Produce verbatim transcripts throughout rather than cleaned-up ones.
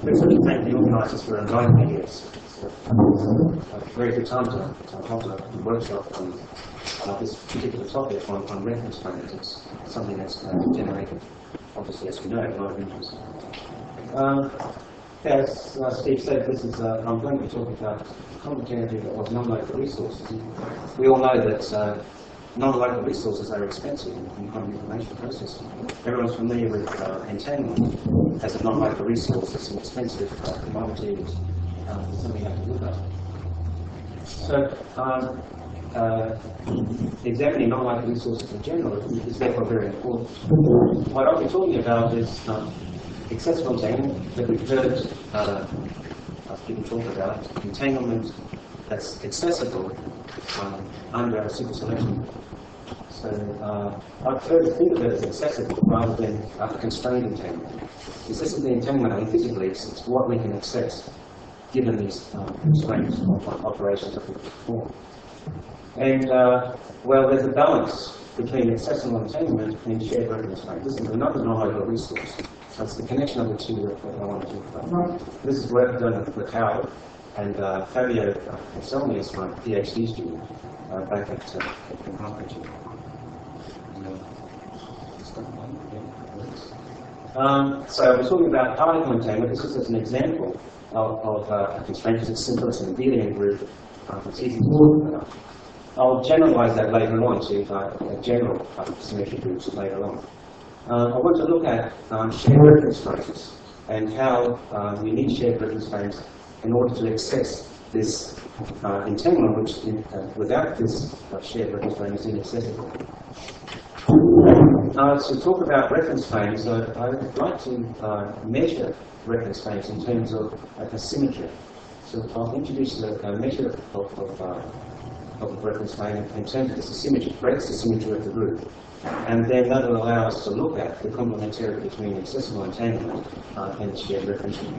President thank the organisers for inviting me here. It's a very good time to, to hold a workshop on uh, this particular topic on, on reference frames. It's something that's uh, generated, obviously, as we know, a lot of interest. Um, as uh, Steve said, this is uh, I'm going to be talking about complementarity of non-local resources. We all know that uh, non-local resources are expensive in quantum information processing. Everyone's familiar with uh, entanglement as a non-local resource. It's an expensive uh, commodity. It's uh, something you have to look at. So, um, uh, examining non-local resources in general is therefore very important. What I'll be talking about is um, accessible entanglement that we've heard uh, people talk about, entanglement that's accessible um, under a super selection. So uh, I prefer to think of it as accessible rather than uh, constrained entanglement. Accessible entanglement, I mean, physically, it's, it's what we can access given these um, constraints of operations that we perform. And, uh, well, there's a balance between accessible entanglement and shared reference frame. This is another non-local resource. That's the connection of the two that I want to talk about. This is work done with Howard, and uh, Fabio Anselmi is my PhD student uh, back at uh, Cambridge. Um, so we're talking about particle entanglement. This is just an example of, of uh, a constraint because it's simple. It's an abelian group. Uh, it's easy to talk about. I'll generalize that later on to uh, general uh, symmetry groups later on. Uh, I want to look at um, shared reference frames and how uh, we need shared reference frames in order to access this uh, entanglement, which in, uh, without this uh, shared reference frame is inaccessible. Uh, to talk about reference frames, uh, I would like to uh, measure reference frames in terms of uh, a symmetry. So I'll introduce a, a measure of, of, uh, of the reference frame in terms of the symmetry, breaks the symmetry of the group. And then that will allow us to look at the complementarity between accessible entanglement uh, and shared reference frame.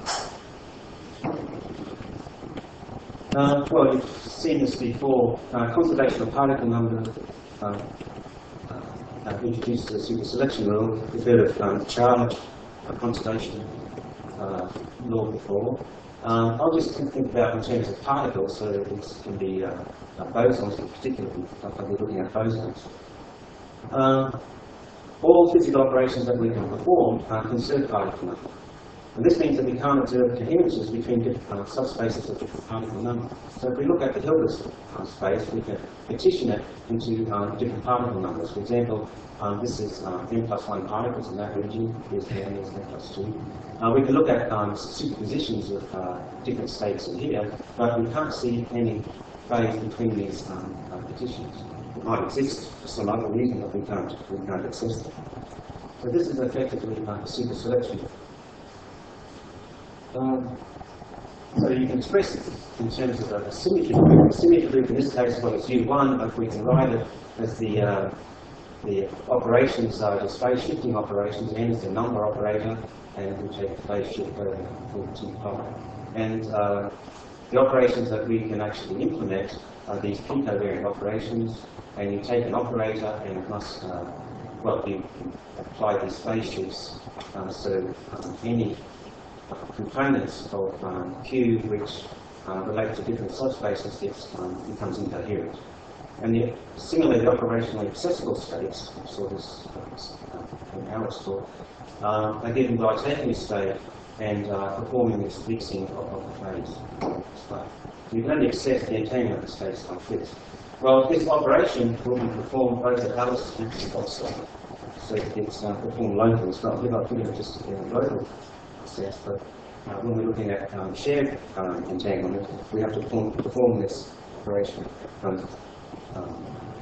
Uh, well, you've seen this before. Uh, conservation of particle number uh, uh, introduced the super selection rule. You've heard of um, charge, uh, conservation uh, law before. Um, I'll just think about in terms of particles, so this can be uh, uh, bosons in particular. I'll be looking at bosons. Uh, all physical operations that we can perform uh, conserve particle number. And this means that we can't observe coherences between different uh, subspaces of different particle number. So if we look at the Hilbert uh, space, we can partition it into uh, different particle numbers. For example, um, this is uh, n plus one particles in that region. Here's n, here's n plus two. Uh, we can look at um, superpositions of uh, different states in here, but we can't see any phase between these um, uh, partitions. It might exist for some other reason, but we can't, we can't access them. So this is effectively uh, super selection. Um, so you can express it in terms of a symmetry group. A symmetry group in this case, well, it's U one, but we can write it as the uh, the operations are the space shifting operations. N is the number operator, and we take the phase shift over two pi. And uh, the operations that we can actually implement are these p-covariant operations. And you take an operator and it must, uh, well, you apply these phase shifts. Uh, so um, any components of um, Q which uh, relate to different subspaces gets, um, becomes incoherent. And the, similarly, the operationally accessible states, so this uh, in Aristotle, uh, are given by taking a state and uh, performing this mixing of, of the phase state. You can only access the entanglement of states like this. Well, this operation will be performed both at Alice and offset. So it's uh, performed locally. It's not, we're not doing it just in a local access, but uh, when we're looking at um, shared um, entanglement, we have to perform, perform this operation from um,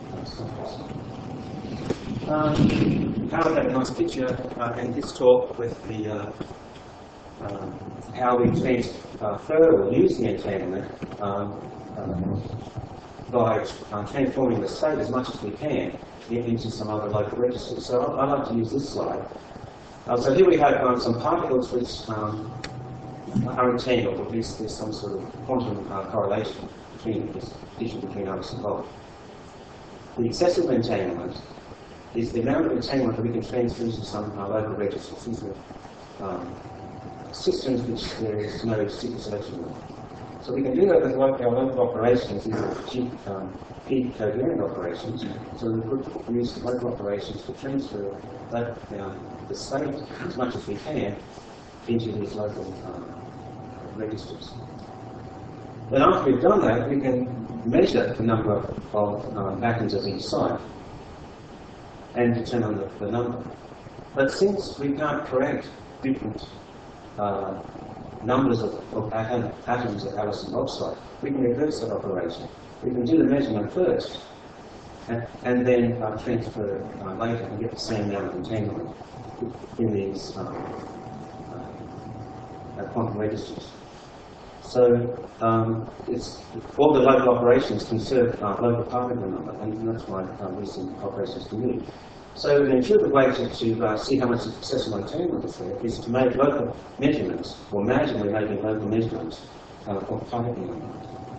um, Howard had a nice picture uh, in his talk with the uh, um, how we transfer or use the entanglement um, um, by uh, transforming the state as much as we can into some other local registers. So I, I like to use this slide. Uh, so here we have um, some particles which um, are entangled, or at least there's some sort of quantum uh, correlation between this addition between Alice and Bob. The excessive entanglement is the amount of entanglement that we can transfer into some uh, local registers. These are um, systems which there is no super selection of. So we can do that with like our local operations, these are cheap um, covariant operations. So we could use local operations to transfer that, um, the state as much as we can into these local um, registers. Then after we've done that, we can measure the number of, of um, atoms at each site and determine the, the number. But since we can't create different uh, numbers of, of atom, atoms at Alice and Bob's site, we can reverse that operation. We can do the measurement first, and, and then uh, transfer uh, later and get the same amount of entanglement in these um, uh, quantum registers. So um, it's, all the local operations conserve uh, local particle number, and that's why uh, recent operations can move. So an intuitive way to, to uh, see how much accessible entanglement is there is to make local measurements, or marginally making local measurements uh, of particle number.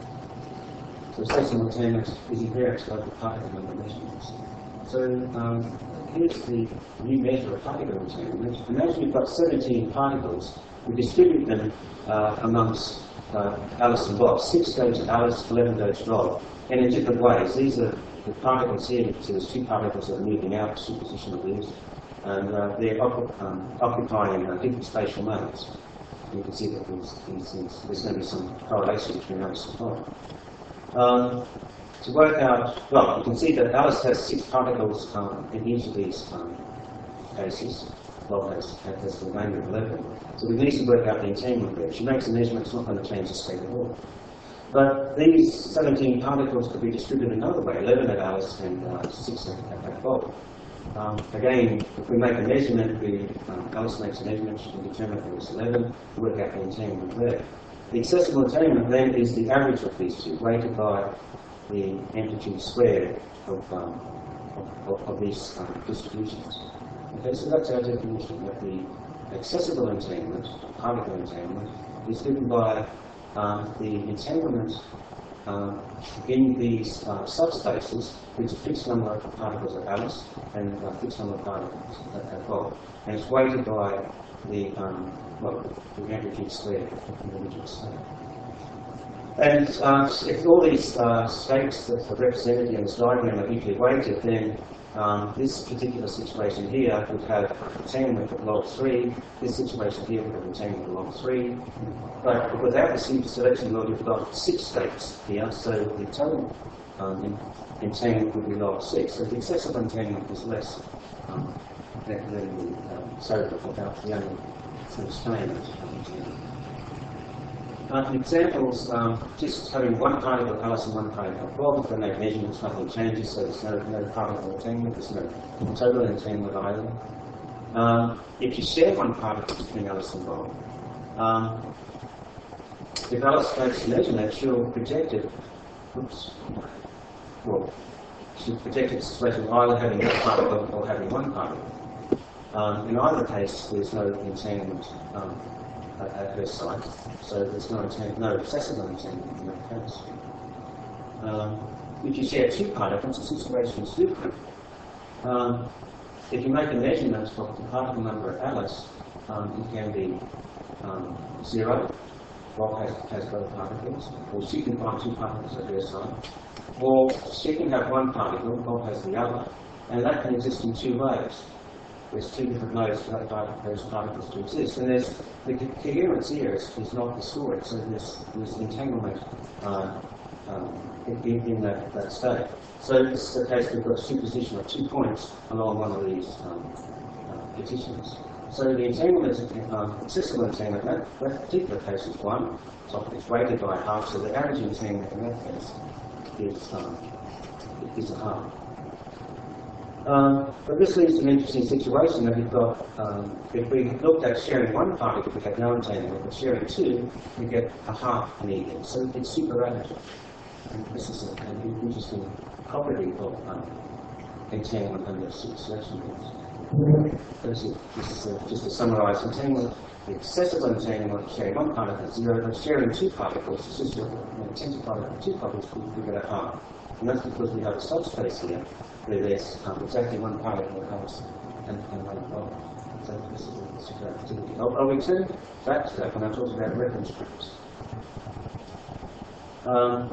So accessible entanglement is inherent to local particle number measurements. So um, here's the new measure of particle entanglement. Imagine you've got seventeen particles. We distribute them uh, amongst uh, Alice and Bob. Six go to Alice, eleven go to Bob, and in different ways. These are the particles here. So there's two particles that are moving out, superposition of these, and uh, they're um, occupying uh, different spatial modes. You can see that there's, there's, there's going to be some correlation between Alice and Bob. Um, to work out, well, you can see that Alice has six particles um, in each of these um, cases. Bob has, has the remainder of eleven. So we need to work out the entanglement there. She makes a measurement, it's not going to change the state at all. But these seventeen particles could be distributed another way, eleven at Alice and uh, six at, at Bob. Um, again, if we make a measurement, we, um, Alice makes a measurement, she can determine if it's eleven, we work out the entanglement there. The accessible entanglement then is the average of these two, weighted by the amplitude squared of, um, of, of, of these um, distributions. Okay, so that's our definition, that the accessible entanglement, particle entanglement, is given by um, the entanglement um, in these uh, subspaces with a fixed number of particles at Alice and a fixed number of particles at, at Bob. And it's weighted by the, um, well, the amplitude squared of the individual state. And uh, if all these uh, states that are represented in this diagram are equally weighted, then Um, this particular situation here would have entanglement of log three, this situation here would have entanglement of log three, but without the super selection log you've got six states here, so the total um, entanglement would be log six. So the accessible entanglement is less um, than, than the um, total without the only sort of strain. Uh, examples, um, just having one particle of Alice and one particle of Bob, if they make measurements, nothing changes, so there's no, no particle entanglement, there's no total entanglement either. Um, if you share one particle between Alice and Bob, um, if Alice makes a measurement, she'll project it, oops, well, she'll project it situation either having one particle or having one particle. Um, in either case, there's no entanglement um, at her site, so there's no, no accessible entanglement in that case. Um, if you share two particles, the situation is different. Um, if you make a measurement of the particle number at Alice, um, it can be um, zero. Bob has, has both particles, or she can find two particles at her site, or she can have one particle, Bob has the other, and that can exist in two ways. There's two different modes for those particles to exist, and there's the co coherence here is, is not destroyed, so there's, there's entanglement uh, um, in, in that, that state. So this is the case we've got a superposition of two points along one of these um, uh, petitions. So the entanglement, um, accessible entanglement, that, that particular case is one, so it's weighted by half, so the average entanglement in that case is, um, is a half. Um, but this leads to an interesting situation that we've got, um, if we looked at sharing one particle, we get no entanglement, but sharing two, we get a half median. So it's super additive. And this is a, an interesting property of um, entanglement under super selection rules. This is, this is a, just to summarize entanglement. The accessible entanglement, sharing one particle is zero, but sharing two particles, it's just a, you know, ten to the power of two particles, we get a half. And that's because we have a subspace here where there's um, exactly one particle at Alice and, and one at Bob. So this is, this is our activity. I'll, I'll return back to that when I talk about reference frames. Um,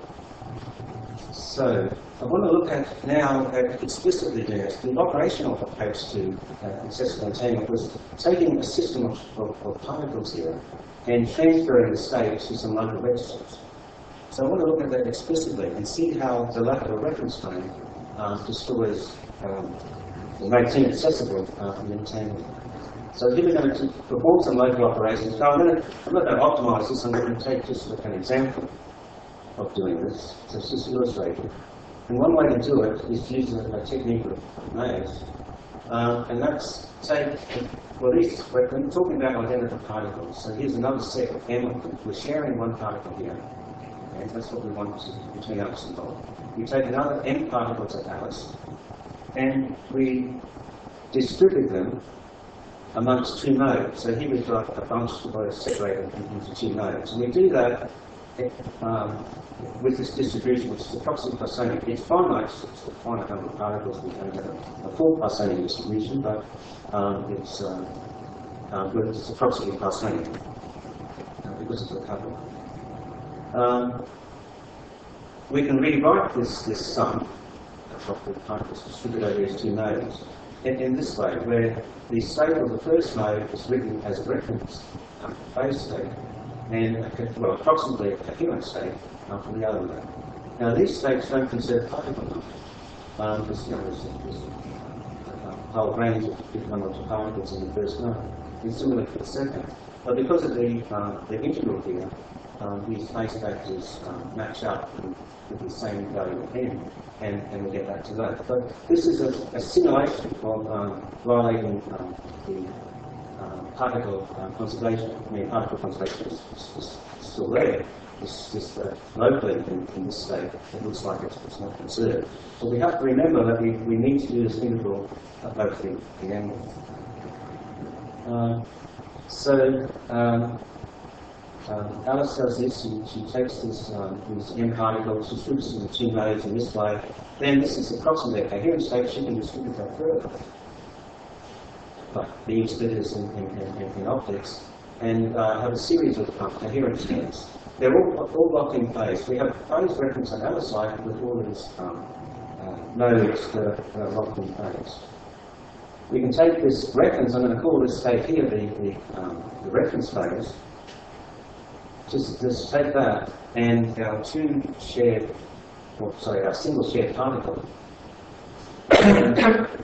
so I want to look at now at explicitly this. The operational approach to uh, accessible containment was taking a system of, of, of particles here and transferring the state to some local registers. So I want to look at that explicitly and see how the lack of a reference frame uh, destroys um, or makes inaccessible uh, the entertainment. So here we're going to perform some local operations. So I'm, going to, I'm not going to optimize this, I'm going to take just an example of doing this. So it's just illustrated. And one way to do it is to use a, a technique of maze. Uh, and that's take, well, these, we're talking about identical particles. So here's another set of M of them. We're sharing one particle here. And that's what we want to, between Alice and Bob. We take another M particle to Alice, and we distribute them amongst two nodes. So here we've got a bunch of those separated into two nodes. And we do that um, with this distribution, which is approximately Poissonian. It's finite, it's a finite number of particles. We don't have a, a full Poissonian distribution, but um, it's, uh, uh, it's approximately Poissonian uh, because of the couple. Um, we can rewrite this, this sum of the particles distributed over these two nodes in, in this way, where the state of the first node is written as a reference um, phase state, and a, well, approximately a coherent state um, for the other node. Now, these states don't conserve particle number. Um, there's, you know, there's, there's a, a whole range of different numbers of particles in the first node. It's similar for the second. But because of the, uh, the integral here, Um, these phase factors um, match up with the same value of n, and, and we get back to that. But this is a, a simulation of um, violating um, the um, particle um, conservation. I mean, particle conservation is, is, is still there. It's just uh, locally in, in this state, it looks like it's, it's not conserved. So we have to remember that we, we need to do this integral of both the, the angles. Uh, so, um, Um, Alice does this, she, she takes this, um, these M particles, she distributes them in two nodes in this way. Then this is approximately a coherent state, she can distribute that further. But being splitters in, in, in, in optics, and uh, have a series of uh, coherent states. They're all, all locked in phase. We have phase reference on our side with all of these um, uh, nodes that are, that are locked in phase. We can take this reference, I'm going to call this state here the, the, um, the reference phase. Just, just take that and our two shared, or sorry, our single shared particle, and,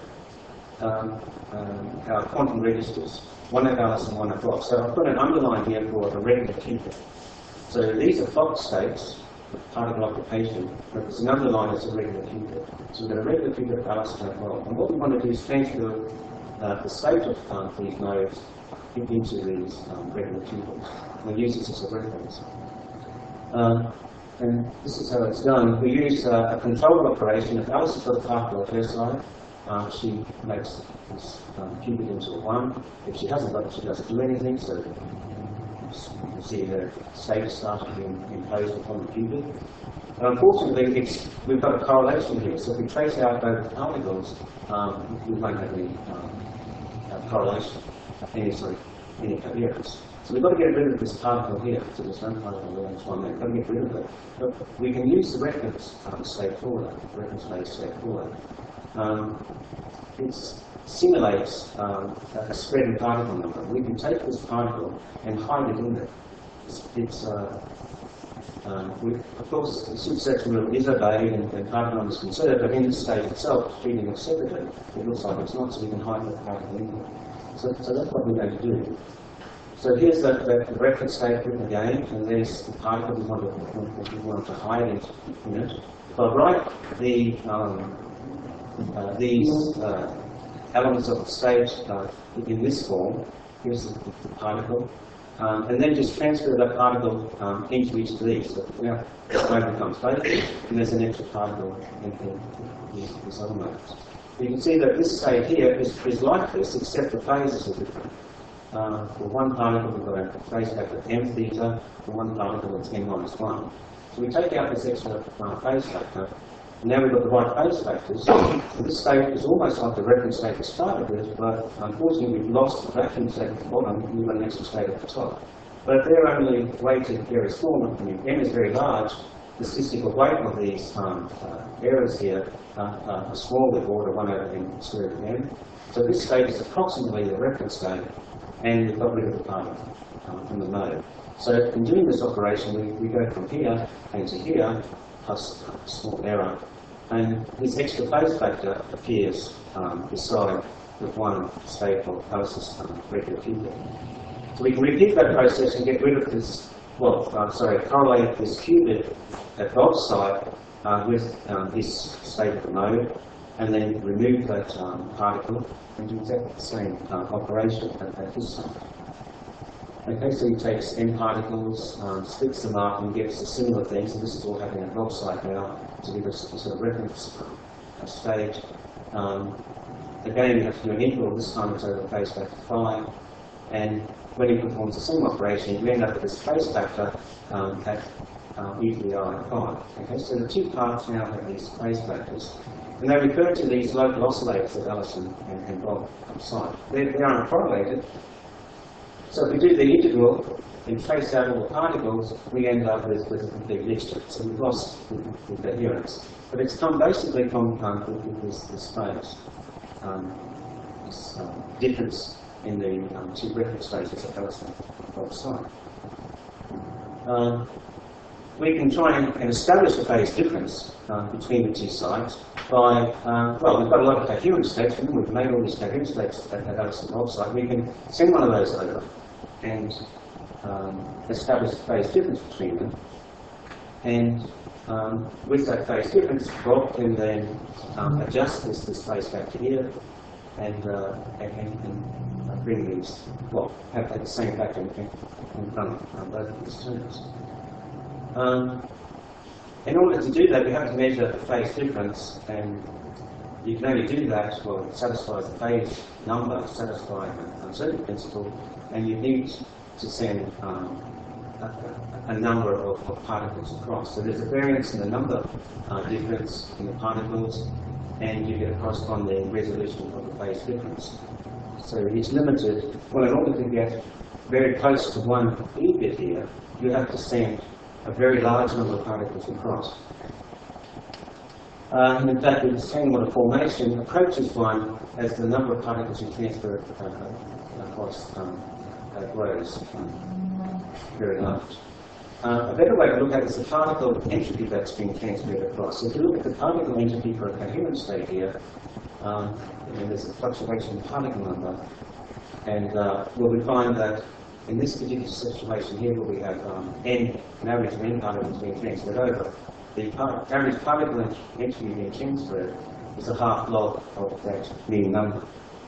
um, um, our quantum registers, one at Alice and one at Fox. So I've got an underline here for a regular Cupid. So these are Fox states, particle occupation, but there's an underline that's a regular Cupid. So we've got a regular Cupid at Alice and at Fox. And what we want to do is transfer uh, the state of um, these nodes into these um, regular Cupids. We use this as a reference. Um, and this is how it's done. We use uh, a control operation. If Alice has got a particle at her side, uh, she makes this um, Cupid into a one. If she hasn't got it, she doesn't do anything. So you can see her state starting being imposed upon the Cupid. But unfortunately, it's, we've got a correlation here. So if we trace out both particles, um, we won't have any um, uh, correlation, any, sorry, any coherence. So we've got to get rid of this particle here. So there's one particle there, there's one there. We've got to get rid of it. But we can use the reference um, state for that, the reference phase state for that. Um, it simulates um, a spread in particle number. We can take this particle and hide it in there. It's, it's uh, um, we, of course, the subsection rule is obeyed and, and particle number is conserved, but in the state itself, treating it separately, it looks like it's not, so we can hide the particle in there. So, so that's what we're going to do. So here's the, the, the reference state written again, and there's the particle we want to, we want to hide it in it. But write the, um, uh, these uh, elements of the state uh, in this form. Here's the, the particle. Um, and then just transfer that particle um, into each of these. So now this node becomes vacant, and there's an extra particle in, in these, these other nodes. You can see that this state here is, is like this, except the phases are different. Uh, for one particle, we've got a phase factor m theta. For one particle, it's n minus one. So we take out this extra uh, phase factor, Now we've got the right phase factors. This state is almost like the reference state we started with, but unfortunately we've lost the vacuum state at the bottom and we've got an extra state at the top. But they're only weighted very small. I mean, M is very large. The statistical weight of these um, uh, errors here uh, uh, are small with order one over n square root of n. So this state is approximately the reference state, and we've got rid of the particle um, from the node. So in doing this operation, we, we go from here and to here, plus a small error. And this extra phase factor appears um, beside the one state of Alice's um, regular qubit. So we can repeat that process and get rid of this, well, uh, sorry, correlate this qubit at Bob's side uh, with um, this state of the node, and then remove that um, particle and do exactly the same uh, operation at, at this side. Okay, so he takes n particles, um, splits them up, and gets a similar thing. So this is all happening at Bob's side now to give us a sort of reference uh, state. Um, again, you have to do an interval. This time it's over phase factor five, and when he performs the same operation, you end up with this phase factor um, at uh, e to the I five. Okay, so the two parts now have these phase factors, and they refer to these local oscillators that Alison and, and Bob cite. They, they aren't correlated. So if we do the integral and trace out all the particles, we end up with, with a complete mixture. So we've lost the, the coherence. But it's come basically from um, this, this phase, um, this um, difference in the um, two reference phases of Alison and Bob's side. Um, we can try and, and establish a phase difference uh, between the two sides by, uh, well, we've got a lot of coherent states, and we've made all these coherent states at, at Alison and Bob's side. We can send one of those over and um, establish a phase difference between them. And um, with that phase difference, Bob can then um, adjust this, this phase factor here and, uh, and, and bring these, well, have the same factor in, in front of both of these terms. Um, in order to do that, we have to measure the phase difference, and you can only do that, well, it satisfies the phase number, satisfying the uncertainty principle, and you need to send um, a, a number of, of particles across. So there's a variance in the number uh, difference in the particles, and you get a corresponding resolution of the phase difference. So it's limited. Well, in order to get very close to one E bit here, you have to send a very large number of particles across. Uh, and in fact, we're saying what a formation approaches one as the number of particles you transfer uh, across um, uh, grows um, very large. Uh, a better way to look at it is the particle entropy that's being transferred across. So if you look at the particle entropy for a coherent state here, um, and there's a fluctuation in particle number, and uh, well, we find that in this particular situation here, where we have um, n, an average of n particles being transferred over, the par average particle entropy being transferred is a half log of that mean number.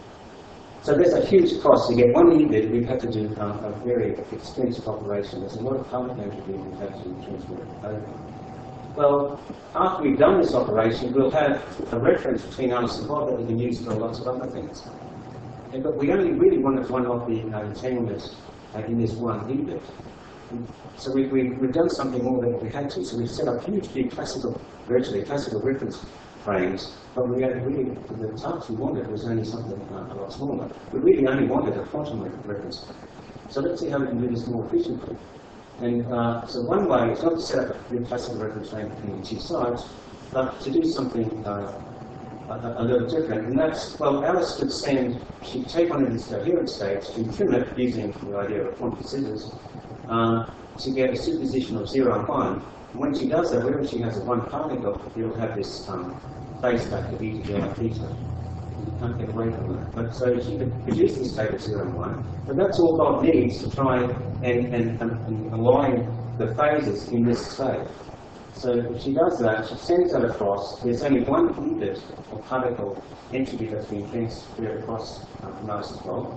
So there's a huge cost. To get one E bit, we've had to do um, a very expensive operation. There's a lot of particle entropy we've had to transfer over. Well, after we've done this operation, we'll have a reference between Alice and Bob that we can use for lots of other things. And, but we only really wanted one of the uh, entanglements uh, in this one E bit. So we, we, we've done something more than we had to. So we've set up huge, big classical, virtually classical reference frames, but we had really, the types we wanted was only something uh, a lot smaller. We really only wanted a quantum reference. So let's see how we can do this more efficiently. And uh, so one way is not to set up a classical reference frame between the two sides, but to do something uh, a, a little different. And that's, well, Alice could send, she'd take one of these coherent states and trim it using the idea of quantum scissors uh, to get a superposition of zero and one. And when she does that, wherever she has a one particle, you'll have this um, phase factor e to the I theta. You can't get away from that. But so she could produce this state of zero and one, but that's all Bob needs to try and, and, and, and align the phases in this state. So if she does that, she sends that across. There's only one E bit of particle entropy that's being transferred across uh, from Alice as well.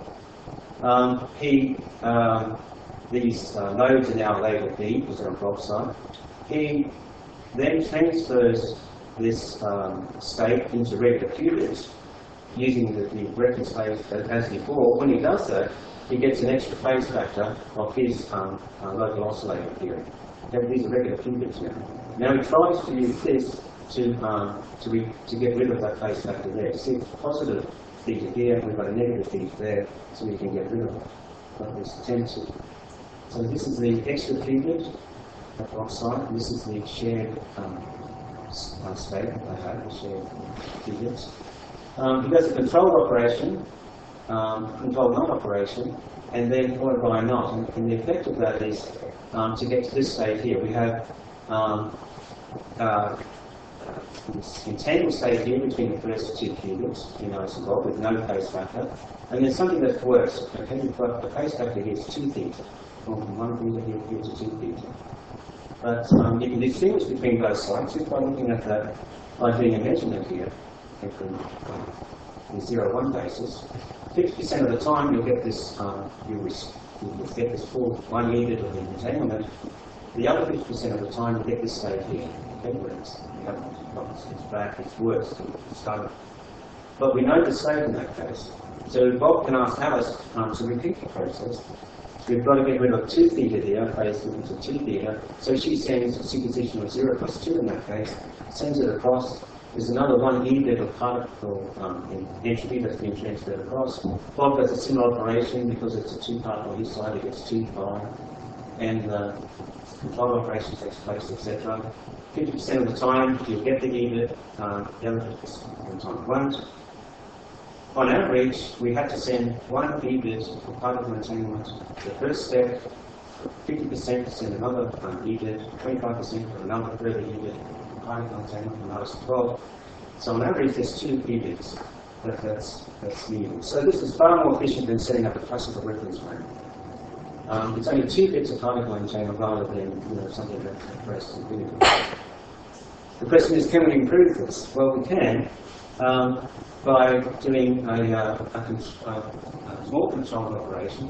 Um, he, um, these uh, nodes are now labeled B because they're on Bob's side. He then transfers this um, state into regular qubits using the, the reference phase as before. When he does that, he gets an extra phase factor of his um, uh, local oscillator theory. And these are regular qubits now. Now he tries to use this to um, to, re to get rid of that phase factor there. See, it's a positive theta here, we've got a negative theta there, so we can get rid of it. But we tend to. So this is the extra qubit at oxide, and this is the shared um, uh, state that they have, the shared qubits. Um, he does a controlled operation, um, controlled knot operation, and then followed by a knot. And, and the effect of that is um, to get to this state here. We have um, uh, this entangled state here between the first two qubits, you know, it's involved with no phase factor. And there's something that's worse. Okay, we've got the phase factor here is two theta. From one theta here, here to two theta. But um, you can distinguish between both sides just by looking at that, by doing a measurement here, from the zero one basis. fifty percent of the time you'll get this, um, you'll, you'll get this full one unit of the entanglement. The other fifty percent of the time you'll get this state here. Okay, where it's, it's back, it's worse to start. But we know the state in that case. So Bob can ask Alice um, to repeat the process. We've got to get rid of two theta here, phase equal to two theta. So she sends a superposition of zero plus two in that case, sends it across. There's another one E level particle um, in entropy that's being transferred across. Bob does a similar operation because it's a two particle on his side, it gets two pi. And the uh, control operation takes place, et cetera. fifty percent of the time you'll get the E bit, um, the other fifty percent of the time won't. On average, we had to send one E bit for particle entanglement. The first step, fifty percent to send another um, E bit, twenty-five percent for another further E bit, particle entanglement, another twelve. So on average, there's two E bits that, that's, that's needed. So this is far more efficient than setting up a classical reference frame. Um, it's only two bits of particle entanglement rather than you know, something that compressed infinity. The question is, can we improve this? Well, we can. Um, by doing a, uh, a, a, a small controlled operation,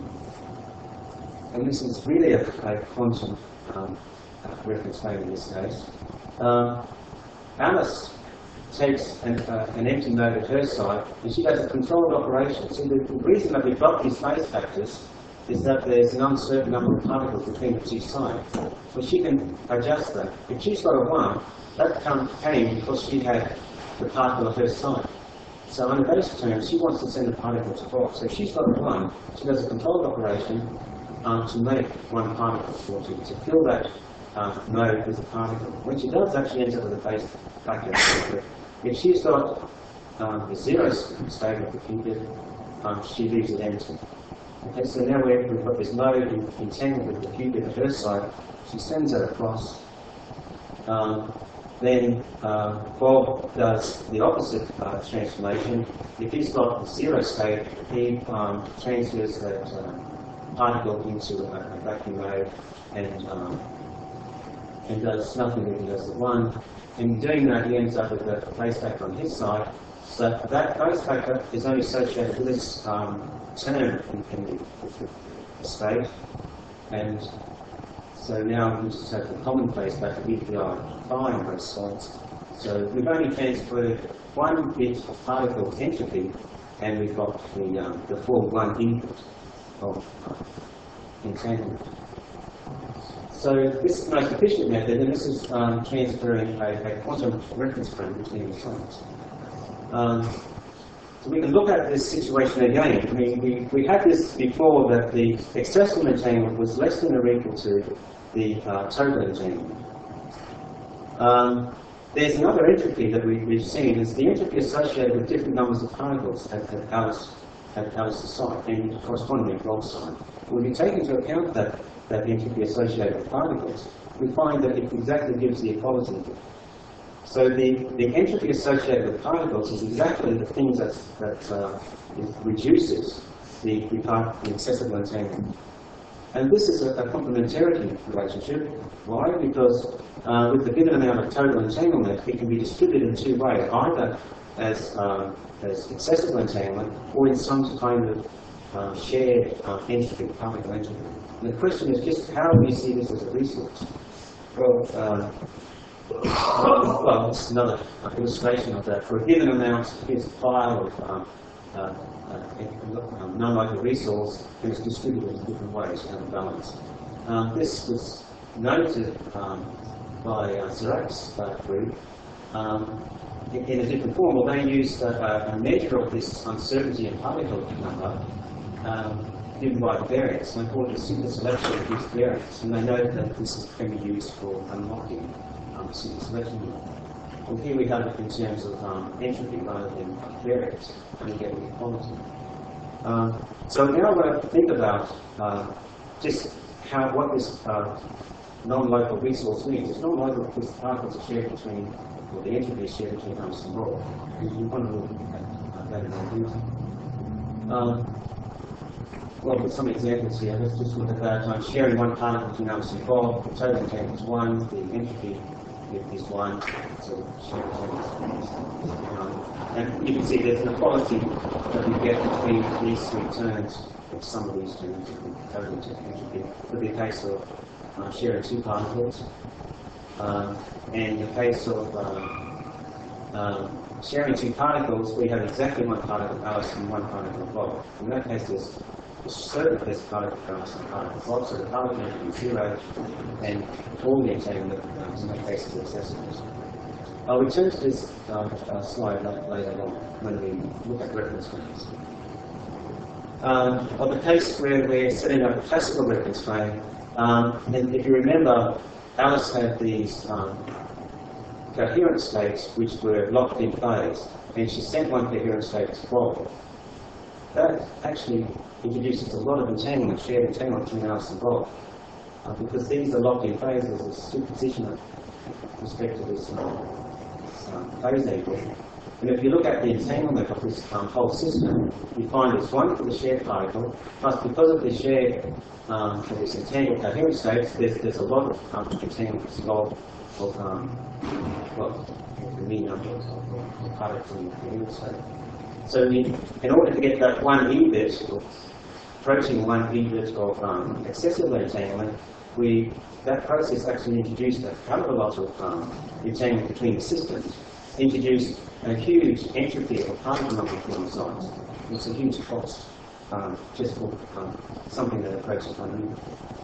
and this is really a, a quantum um, reference frame in this case. Um, Alice takes an, uh, an empty node at her side, and she does a controlled operation. So the, the reason that we've got these phase factors is that there's an uncertain number of particles between the two sides. So she can adjust that. If she's got a one, that came because she had the particle at her side. So under those terms, she wants to send the particle to Bob. So if she's got a one, she does a controlled operation um, to make one particle, or to, to fill that uh, node with a particle. When she does that, she ends up with a phase factor. If she's got um, the zero state of the qubit, um, she leaves it empty. Okay, so now we're, we've got this node entangled with the qubit at her side. She sends it across. Um, Then uh, Bob does the opposite uh, transformation. If he's got the zero state, he um, transfers that uh, particle into a, a vacuum mode and um, and does nothing when he does the one. In doing that, he ends up with a phase factor on his side. So that phase factor is only associated with this um, term in, in the state, and so now we just have the common phase factor E P I phi on both sides. So we've only transferred one bit of particle entropy, and we've got the, um, the full one input of uh, entanglement. So this is the most efficient method, and this is um, transferring a, a quantum reference frame between the sides. Um, so we can look at this situation again. I mean, we, we had this before that the accessible entanglement was less than or equal to the uh, total entanglement. Um, there's another entropy that we, we've seen, is the entropy associated with different numbers of particles at, at Alice, at Alice's side, and correspondingly at Bob's side. When we take into account that, that entropy associated with particles, we find that it exactly gives the equality. So the, the entropy associated with particles is exactly the thing that's, that uh, reduces the, the, part, the accessible entanglement. And this is a, a complementarity relationship. Why? Because uh, with the given amount of total entanglement, it can be distributed in two ways, either as, uh, as accessible entanglement or in some kind of uh, shared uh, entropy, particle entropy. And the question is just how do we see this as a resource? Well, uh, well, it's another illustration of that. For a given amount, here's a file of um, uh, uh, non-local resource, and it's distributed in different ways to have a balance. Um, this was noted um, by uh, Zerak's uh, group, um, in, in a different form. Well, they used a, a measure of this uncertainty in particle number um, given by the variance, and they call it a super selection reduced variance. And they know that this can be used for unlocking um, super selection model. Well, here we have it in terms of um, entropy rather than variance, and we get the equality. Um, so now I want to think about uh, just how what this uh, non-local resource means. It's non-local because the particles are shared between, or the entropy is shared between Alice and Bob. We want to look at that in more detail. Um, well, with some examples here, let's just look at that. I'm sharing one particle between Alice and Bob. The total entanglement is one. The entropy is one. So sharing um, and you can see there's an equality that we get between these three terms, or some of these terms, total entropy. For the case of uh, sharing two particles, um, and in the case of uh, um, sharing two particles, we have exactly one particle of Alice and one particle of Bob. In that case, there's a certain there's particle of Alice and particle of Bob, so the particle entropy is zero, and all the entanglement um, in that case is accessible. I'll return to this uh, uh, slide later on when we look at reference frames. Um, of the case where we're setting up a classical reference frame, um, and if you remember, Alice had these um, coherent states which were locked in phase, and she sent one coherent state to Bob. That actually introduces a lot of entanglement, shared entanglement between Alice and Bob, uh, because these are locked in phases of superposition with respect to this um, um, phase angle. And if you look at the entanglement of this um, whole system, you find it's one for the shared particle, plus because of the shared, um, for this entangled coherent states, there's, there's a lot of um, entanglements involved of, um, well, the mean number of particles in the coherent state. So in, in order to get that one E bit, or approaching one E bit of um, excessive entanglement, we, that process actually introduced a hell of a lot of um, entanglement between the systems, introduced a huge entropy or particle number between the sides. It's a huge cost um, just for um, something that approaches one E.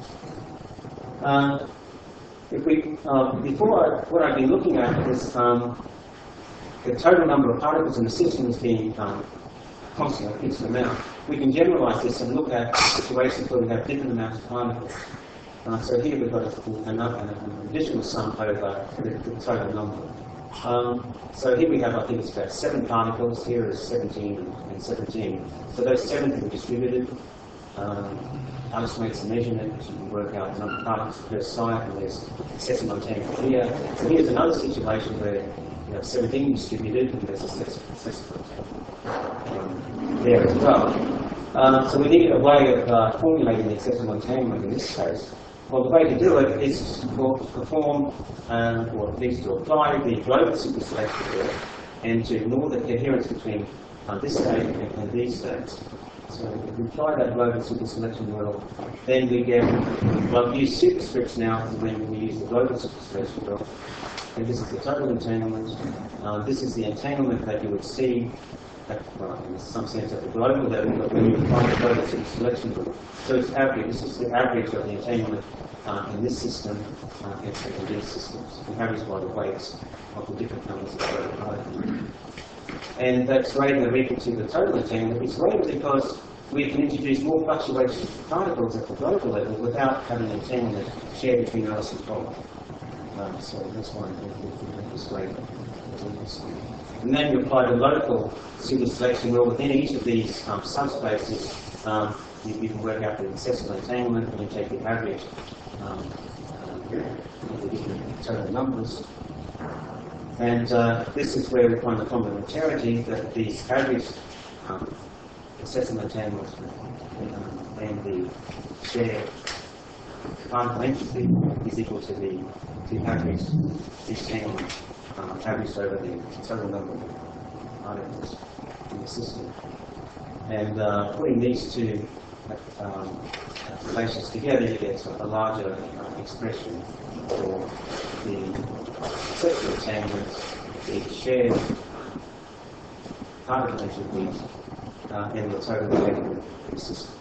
Uh, if we, uh, before, I, what I've been looking at is um, the total number of particles in the system is being um, constant, a fixed amount. We can generalize this and look at situations where we have different amounts of particles. Uh, so here we've got a, another, an additional sum over the, the total number. Um, so here we have, I think it's about seven particles. Here is seventeen and seventeen. So those seven can be distributed. Um, Alice makes a measurement, you can work out the number of particles per site, and there's excessive entanglement here. So here's another situation where you have seventeen distributed, and there's excessive um, there as well. Um, so we need a way of uh, formulating the excessive entanglement in this case. Well, the way to do it is to perform, um, or at least to apply the global superselection rule and to ignore the coherence between uh, this state and, and these states. So if we apply that global superselection rule, then we get, well, we use superscripts now when we use the global superselection rule. And this is the total entanglement. Uh, this is the entanglement that you would see at, well, in some sense at the global level, but when you apply the global superselection rule. So it's average. This is the average of the entanglement uh, in this system uh, and in these systems. We average by the weights of the different numbers of the particles. And that's greater than or equal to the total entanglement. It's greater because we can introduce more fluctuations of particles at the global level without having an entanglement shared between Alice and Bob. Um, so that's why it's greater. And then you apply the local superselection rule within each of these um, subspaces. Um, you, you can work out the excessive entanglement, and you take the average um, uh, of the different total numbers. And uh, this is where we find the complementarity that these average um, excessive entanglements um, and the shared particle entropy is equal to the, the average entanglement um, averaged over the total number of particles in the system. And uh, putting these two um, relations together, you get a larger uh, expression for the excessive entanglement, the shared particle entropy, uh, and the total entanglement of the system.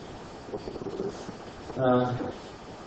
Uh,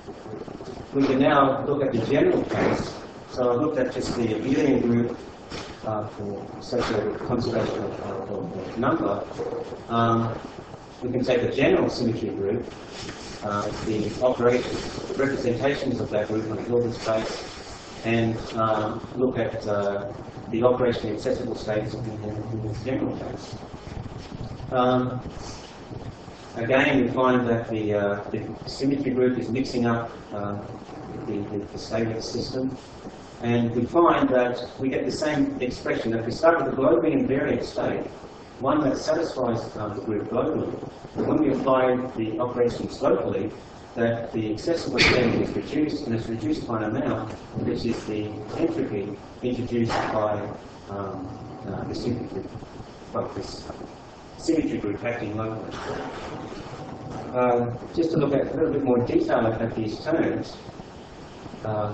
we can now look at the general case. So I looked at just the abelian group uh, for associated with conservation of, of, of number, um, we can take a general symmetry group, uh, the operations, the representations of that group on a Hilbert space, and um, look at uh, the operationally accessible states in, in, in this general case. Um, again, we find that the, uh, the symmetry group is mixing up uh, the, the, the state of the system. And we find that we get the same expression. If we start with a globally invariant state, one that satisfies uh, the group globally, when we apply the operations locally, that the accessible extent is reduced, and it's reduced by an amount, which is the entropy introduced by um, uh, the symmetry, well, this symmetry group acting locally. Uh, just to look at a little bit more detail at, at these terms, uh,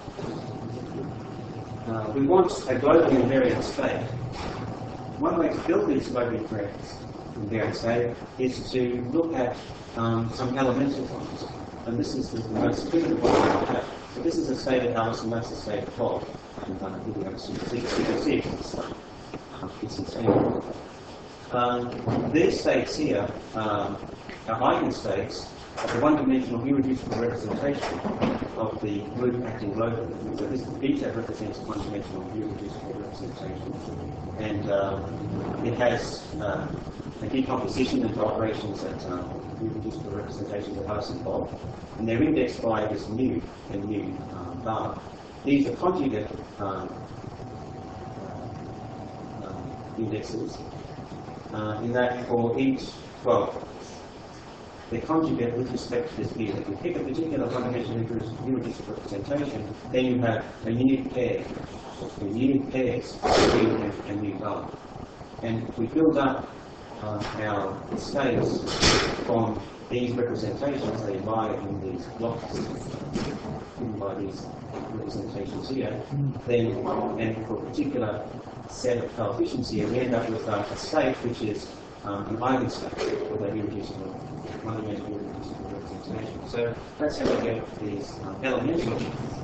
Uh, we want a globally invariant state. One way to build these globally invariant state is to look at um, some elemental ones. And this is the, the most primitive one we have. So this is a state of Alice, and that's a state of Bob. And I'm going to give you a super It's insane. Um, these states here um, are eigenstates of the one-dimensional irreducible representation of the group acting globally. So this beta represents one-dimensional irreducible representation, and um, it has uh, a decomposition into operations that um, irreducible representations of Alice and Bob, and they're indexed by this mu and mu um, bar. These are conjugate um, uh, uh, indexes, uh, in that for each, well, the conjugate with respect to this beta. If you pick a particular one-dimensional irreducible representation, then you have a unique pair, a unique pairs mu and, and mu bar. And we build up uh, our states from these representations. They lie in these blocks, given by these representations here. Then, and for a particular set of coefficients here, we end up with uh, a state which is um, an eigenstate for that irreducible one-dimensional irreducible representation. So that's how we get these uh, elemental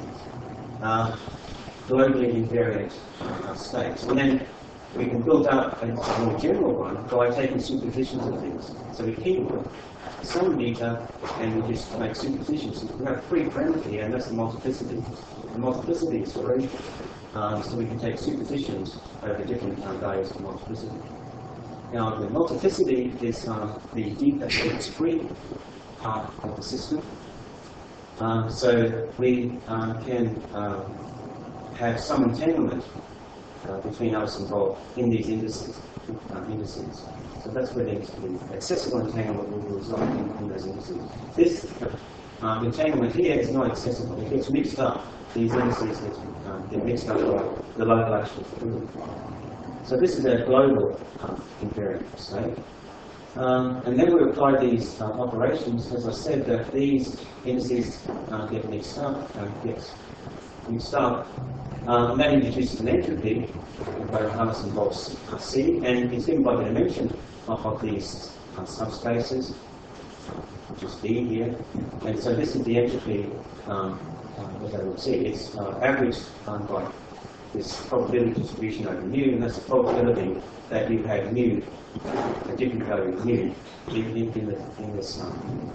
uh, globally invariant uh, states. And then we can build up a more general one by taking superpositions of things. So we keep some beta and we just make superpositions. We have three parameters here, and that's the multiplicity. The multiplicity is free, um, so we can take superpositions over different uh, values of multiplicity. Now, the multiplicity is uh, the defect-free part of the system. Uh, so we uh, can uh, have some entanglement uh, between Alice and Bob in these indices. Uh, indices. So that's where the, the accessible entanglement will result in, in those indices. This uh, entanglement here is not accessible. It gets mixed up. These indices get, uh, get mixed up by the local actual fluid. So this is a global uh, invariant state. Um, and then we apply these uh, operations. As I said, that these indices uh, get mixed up, uh, get mixed up. Um, and that introduces an entropy by Alice and Bob's uh, C, and it's given by the dimension of, of these uh, subspaces, which is D here. And so this is the entropy, um, uh, as I will see, it's uh, averaged um, by this probability distribution over mu, and that's the probability that you have mu, a different value of mu, in, in, in, the, in this um,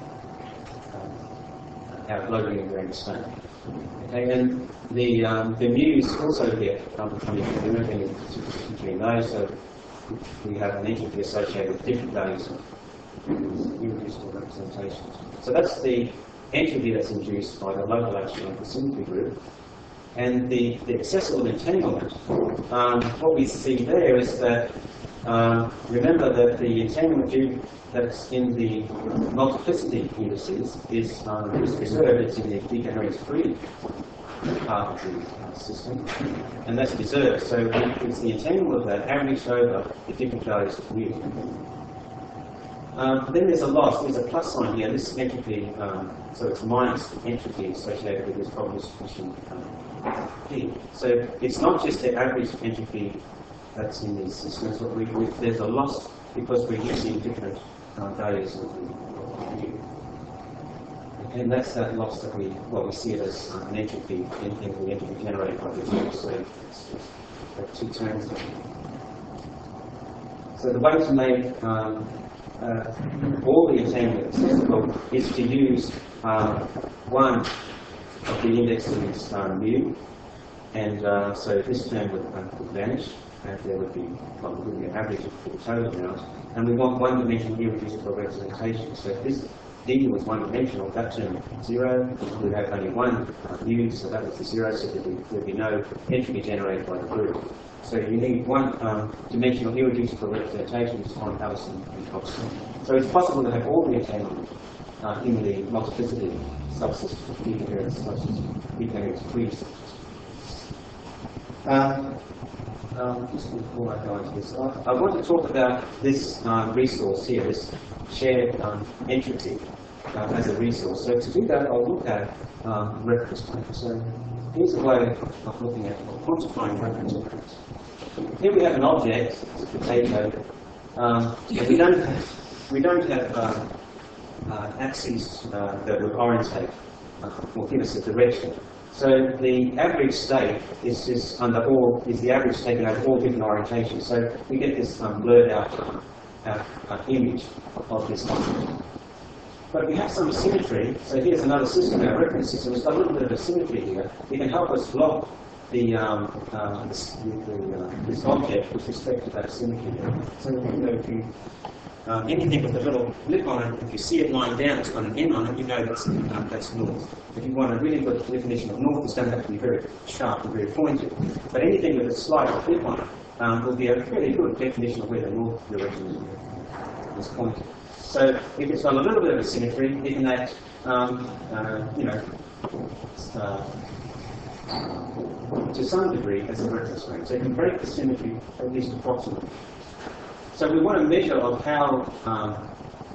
uh, our globally invariant state. Okay, and the um, the mu's also get um, coming from moving between those, so we have an entropy associated with different values of irreducible representations. So that's the entropy that's induced by the local action of the symmetry group. And the, the accessible entanglement, um, what we see there is that, um, remember that the entanglement that's in the multiplicity indices is, um, is preserved, it's in the decoherence-free part of the uh, system, and that's preserved. So it's the entanglement of that averaged over the different values of mu. Um, then there's a loss, there's a plus sign here, this entropy, um, so it's minus entropy associated with this problem distribution um, P. So it's not just the average entropy that's in these systems, but we, we, there's a loss because we're using different uh, values of the mu. and that's that loss that we, well, we see it as uh, an entropy, anything the entropy generated by the group. So there are two terms there. So the way to make um, uh, all the entanglement accessible is to use uh, one of the indexes uh, mu, and uh, so this term would, uh, would vanish, and there would be, well, there would be an average of the total amount, and we want one-dimensional irreducible representation. So if this d was one-dimensional, that term would be zero. We have only one mu, so that was the zero, so there would, there would be no entropy generated by the group. So you need one um, dimensional irreducible representation to find Allison and Thompson. So it's possible to have all the entanglement uh, in the multiplicity subsystem, ecoherence subsystem, ecoherence free subsystem. Um, um, just before I go into this, I, I want to talk about this um, resource here, this shared um, entropy uh, as a resource. So to do that, I'll look at um, reference frames. So here's a way of looking at or quantifying reference frames. Here we have an object, it's a potato, um, and we don't have, we don't have uh, uh, axes uh, that would orientate uh, or give us a direction. So the average state is just under all is the average taken over all different orientations. So we get this um, blurred out uh, uh, image of this object. But we have some symmetry. So here's another system, our reference system. It's got a little bit of a symmetry here. It can help us block the, um, uh, this, the, the, uh, this object with respect to that symmetry there. So you know, if you, um, anything with a little lip on it, if you see it lying down, it's got an N on it, you know that's, um, that's north. If you want a really good definition of north, it's going to have to be very sharp and very pointed. But anything with a slight flip on it um, will be a fairly good definition of where the north direction is, is pointed. So if it's got a little bit of a symmetry, it can act, um, uh, you know, uh, to some degree as a reference frame. So you can break the symmetry at least approximately. So we want a measure of how um,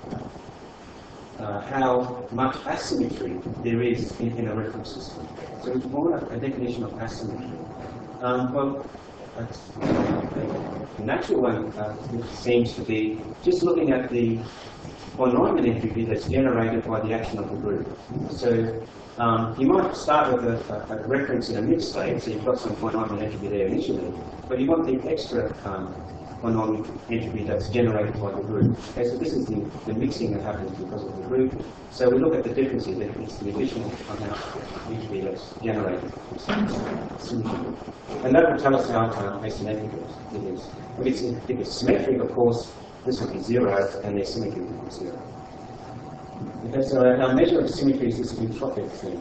uh, how much asymmetry there is in, in a reference system. So we want a, a definition of asymmetry. Um, well, that's, uh, the natural one uh, seems to be just looking at the von Neumann entropy that's generated by the action of the group. So um, you might start with a, a, a reference in a mid state, so you've got some von Neumann entropy there initially, but you want the extra um, von Neumann entropy that's generated by the group. Okay, so this is the, the mixing that happens because of the group. So we look at the differences, it's the additional amount of entropy that's generated. And that will tell us how uh, asymmetrical it is. If it's, if it's symmetric, of course, this would be zero, and the symmetry would be zero. Okay, so our measure of symmetry is this entropic thing.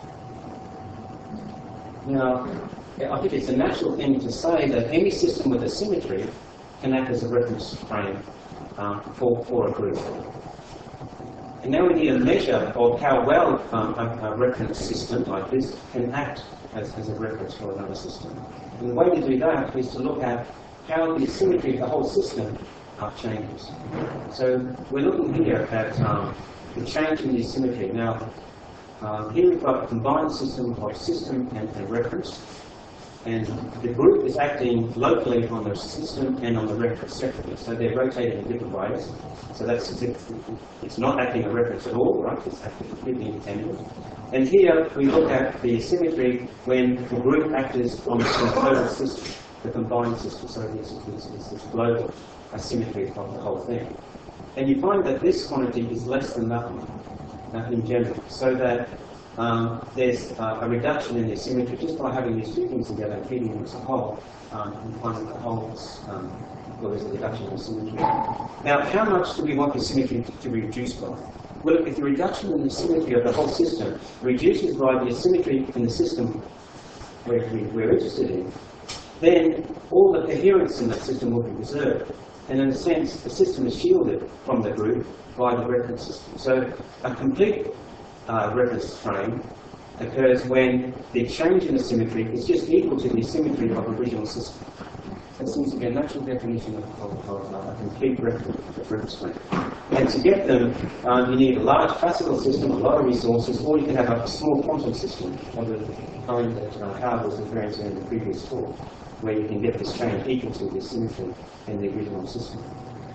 Now, I think it's a natural thing to say that any system with a symmetry can act as a reference frame um, for, for a group. And now we need a measure of how well um, a, a reference system like this can act as, as a reference for another system. And the way to do that is to look at how the symmetry of the whole system uh, changes. So we're looking here at um, the change in the symmetry. Now, um, here we've got a combined system of system and, and reference. And the group is acting locally on the system and on the reference separately. So they're rotating in different ways. So that's it's not acting a reference at all, right? It's acting completely independent. And here we look at the symmetry when the group actors on the total system, the combined system. So there's, there's this global asymmetry of the whole thing. And you find that this quantity is less than nothing uh, in general. So that Um, there's uh, a reduction in the symmetry just by having these two things together and treating them as a whole. Um, you find that the wholes, um, well, there's a reduction in symmetry. Now, how much do we want the symmetry to, to be reduced by? Well, if the reduction in the symmetry of the whole system reduces by the asymmetry in the system where we, we're interested in, then all the coherence in that system will be preserved. And in a sense, the system is shielded from the group by the reference system. So a complete Uh, reference frame occurs when the change in the symmetry is just equal to the symmetry of the original system. That seems to be a natural definition of, of, of uh, a complete reference frame. And to get them, um, you need a large classical system, a lot of resources, or you can have a small quantum system of the kind that uh, Howard was referring to in the previous talk, where you can get this change equal to the symmetry in the original system.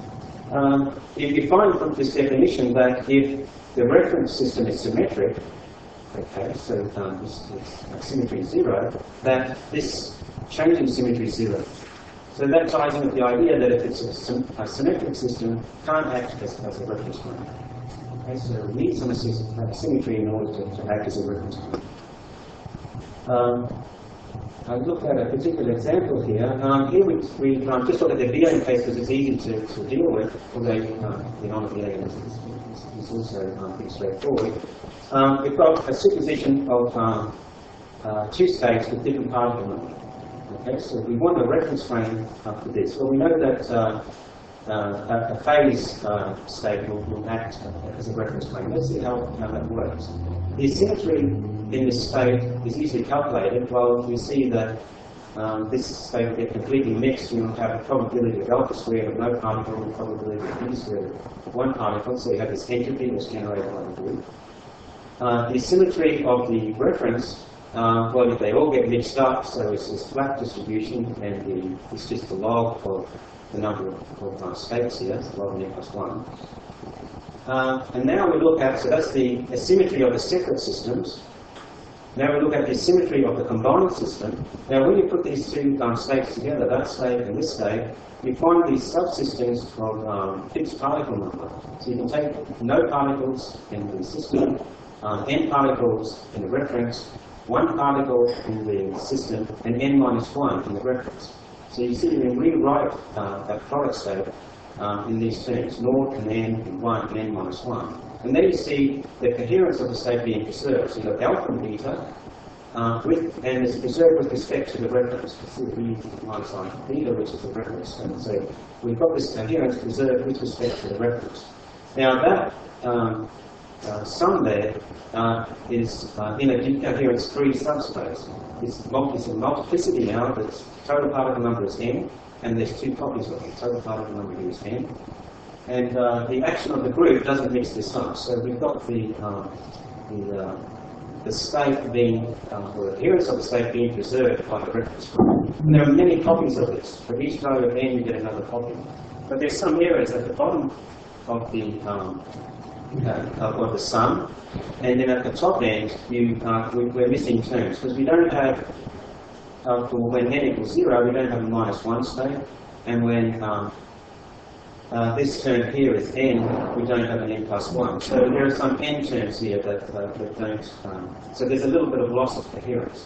Um, you, you find from this definition that if the reference system is symmetric, okay, so um, this, this symmetry is zero, that this change in symmetry is zero. So that ties in with the idea that if it's a, sym a symmetric system, it can't act as, as a reference frame. Okay, so we need some uh, symmetry in order to, to act as a reference frame. Um, I've looked at a particular example here. Um, here we, we um, just look at the V A case because it's easy to, to deal with, although um, the non-V A is, is, is also um, pretty straightforward. Um, we've got a superposition of um, uh, two states with different particle numbers. Okay, so we want a reference frame uh, for this. Well, we know that uh, uh, a phase uh, state will, will act as a reference frame. Let's see how, how that works. The symmetry in this state is easily calculated. Well, we see that um, this state will get completely mixed. You will have a probability of alpha squared of no particle and probability of b squared of one particle. So you have this entropy that's generated by the group. Uh, the symmetry of the reference, uh, well, they all get mixed up, so it's this flat distribution, and the, it's just the log of the number of, of uh, states here, it's log of n plus one. Uh, and now we look at, so that's the asymmetry of the separate systems. Now we look at the symmetry of the combined system. Now when you put these two um, states together, that state and this state, you find these subsystems of um, fixed particle number. So you can take no particles in the system, um, n particles in the reference, one particle in the system, and n minus one in the reference. So you see you can rewrite uh, that product state um, in these terms, naught and n and one and n minus one. And then you see the coherence of the state being preserved. So you've got alpha and beta, uh, with, and it's preserved with respect to the reference. So we minus I beta, which is the reference. And so we've got this coherence preserved with respect to the reference. Now that um, uh, sum there uh, is uh, in a decoherence-free subspace. It's, multi it's a multiplicity now, but total particle number is n, and there's two copies of it. Total particle number here is n. And uh, the action of the group doesn't mix this up. So we've got the, um, the, uh, the state being, uh, or the appearance of the state being preserved by the reference group. And there are many copies of this. For each value of n, you get another copy. But there's some errors at the bottom of the, um, uh, of the sum. And then at the top end, you, uh, we, we're missing terms. Because we don't have, uh, for when n equals zero, we don't have a minus one state. And when um, Uh, this term here is n, we don't have an n plus one. So there are some n terms here that, uh, that don't, um, so there's a little bit of loss of coherence.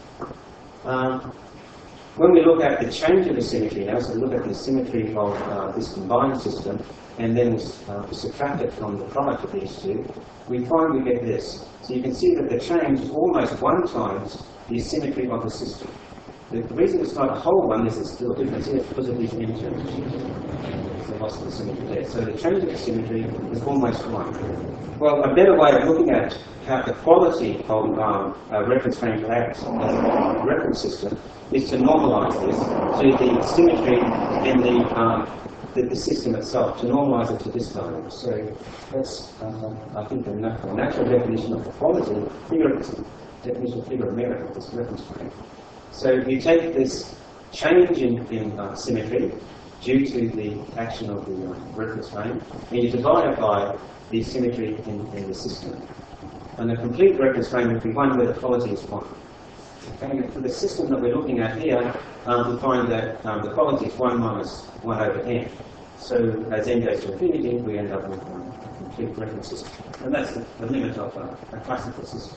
Um, when we look at the change of the symmetry now, so we look at the symmetry of uh, this combined system, and then uh, we subtract it from the product of these two, we find we get this. So you can see that the change is almost one times the symmetry of the system. The, the reason it's not a whole one is there's still a difference here because of these n terms. The loss of the symmetry there. So the change of the symmetry is almost one. Well, a better way of looking at how the quality of um, a reference frame acts as a reference system is to normalize this to the symmetry in the, um, the, the system itself, to normalize it to this value. So that's, uh, I think, the natural, natural definition of the quality, figure, definition figure of merit of this reference frame. So you take this change in, in uh, symmetry due to the action of the uh, reference frame, and you divide it by the symmetry in, in the system. And the complete reference frame would be one where the quality is one. Okay, and for the system that we're looking at here, um, we find that um, the quality is one minus one over n. So as n goes to infinity, we end up with um, a complete reference system. And that's the, the limit of uh, a classical system.